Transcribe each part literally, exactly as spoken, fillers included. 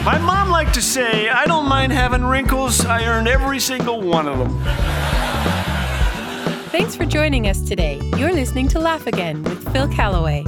My mom liked to say, I don't mind having wrinkles. I earned every single one of them. Thanks for joining us today. You're listening to Laugh Again with Phil Callaway.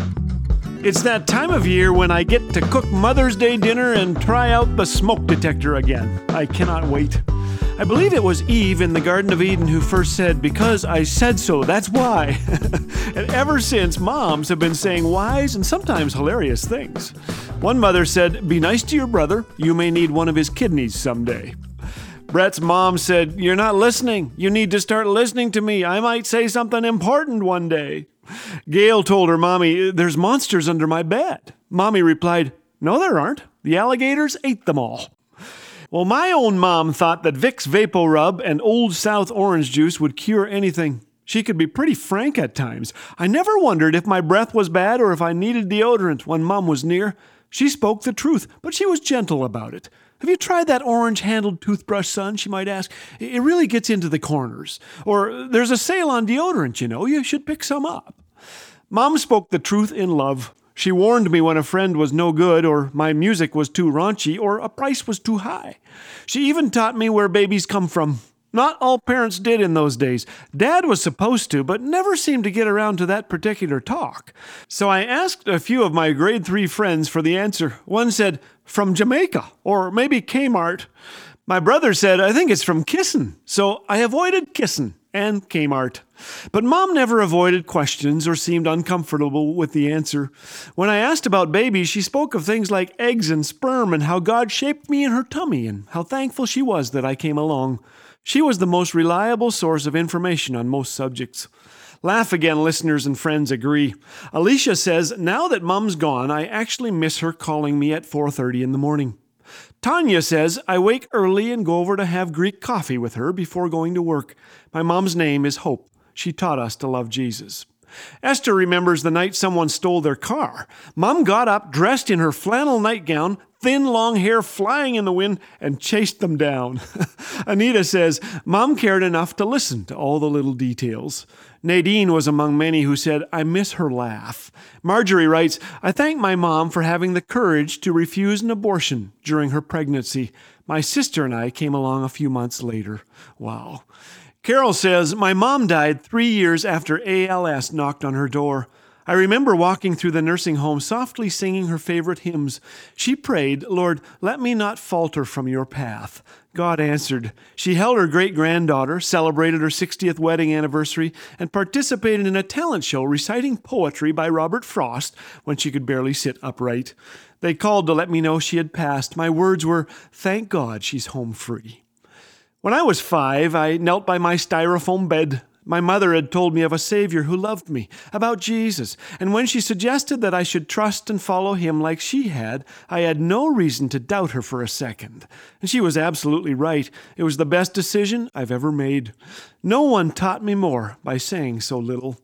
It's that time of year when I get to cook Mother's Day dinner and try out the smoke detector again. I cannot wait. I believe it was Eve in the Garden of Eden who first said, because I said so, that's why. And ever since, moms have been saying wise and sometimes hilarious things. One mother said, be nice to your brother. You may need one of his kidneys someday. Brett's mom said, you're not listening. You need to start listening to me. I might say something important one day. Gail told her mommy, there's monsters under my bed. Mommy replied, no, there aren't. The alligators ate them all. Well, my own mom thought that Vicks VapoRub and Old South orange juice would cure anything. She could be pretty frank at times. I never wondered if my breath was bad or if I needed deodorant when Mom was near. She spoke the truth, but she was gentle about it. Have you tried that orange-handled toothbrush, son? She might ask. It really gets into the corners. Or there's a sale on deodorant, you know. You should pick some up. Mom spoke the truth in love. She warned me when a friend was no good, or my music was too raunchy, or a price was too high. She even taught me where babies come from. Not all parents did in those days. Dad was supposed to, but never seemed to get around to that particular talk. So I asked a few of my grade three friends for the answer. One said, from Jamaica, or maybe Kmart. My brother said, I think it's from kissin'. So I avoided kissin' and Kmart. But Mom never avoided questions or seemed uncomfortable with the answer. When I asked about babies, she spoke of things like eggs and sperm and how God shaped me in her tummy and how thankful she was that I came along. She was the most reliable source of information on most subjects. Laugh Again listeners and friends agree. Alicia says, now that Mom's gone, I actually miss her calling me at four thirty in the morning. Tanya says, I wake early and go over to have Greek coffee with her before going to work. My mom's name is Hope. She taught us to love Jesus. Esther remembers the night someone stole their car. Mom got up, dressed in her flannel nightgown, thin long hair flying in the wind, and chased them down. Anita says, Mom cared enough to listen to all the little details. Nadine was among many who said, I miss her laugh. Marjorie writes, I thank my mom for having the courage to refuse an abortion during her pregnancy. My sister and I came along a few months later. Wow. Carol says, my mom died three years after A L S knocked on her door. I remember walking through the nursing home softly singing her favorite hymns. She prayed, Lord, let me not falter from your path. God answered. She held her great-granddaughter, celebrated her sixtieth wedding anniversary, and participated in a talent show reciting poetry by Robert Frost when she could barely sit upright. They called to let me know she had passed. My words were, thank God she's home free. When I was five, I knelt by my styrofoam bed. My mother had told me of a Savior who loved me, about Jesus, and when she suggested that I should trust and follow him like she had, I had no reason to doubt her for a second. And she was absolutely right. It was the best decision I've ever made. No one taught me more by saying so little.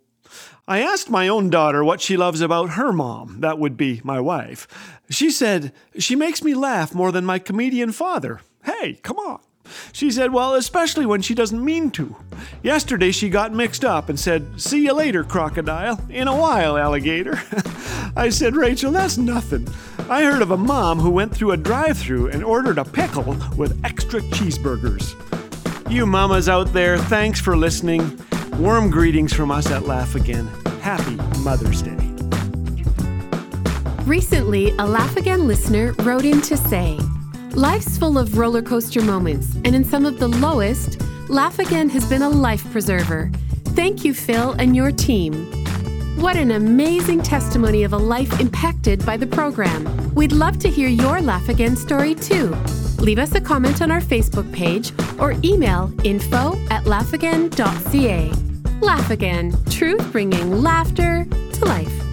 I asked my own daughter what she loves about her mom. That would be my wife. She said, she makes me laugh more than my comedian father. Hey, come on. She said, well, especially when she doesn't mean to. Yesterday she got mixed up and said, see you later, crocodile. In a while, alligator. I said, Rachel, that's nothing. I heard of a mom who went through a drive-thru and ordered a pickle with extra cheeseburgers. You mamas out there, thanks for listening. Warm greetings from us at Laugh Again. Happy Mother's Day. Recently, a Laugh Again listener wrote in to say, life's full of roller coaster moments, and in some of the lowest, Laugh Again has been a life preserver. Thank you, Phil, and your team. What an amazing testimony of a life impacted by the program. We'd love to hear your Laugh Again story, too. Leave us a comment on our Facebook page or email info at laughagain dot c a. Laugh Again, truth bringing laughter to life.